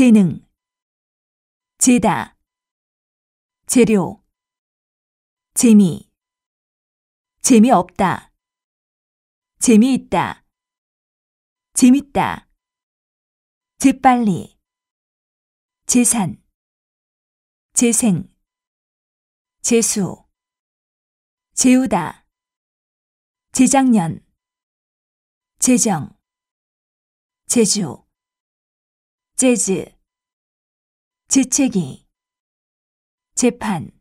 재능, 재다, 재료, 재미, 재미없다, 재미있다, 재밌다, 재빨리, 재산, 재생, 재수, 재우다, 재작년, 재정, 재주, 재즈, 재채기, 재판,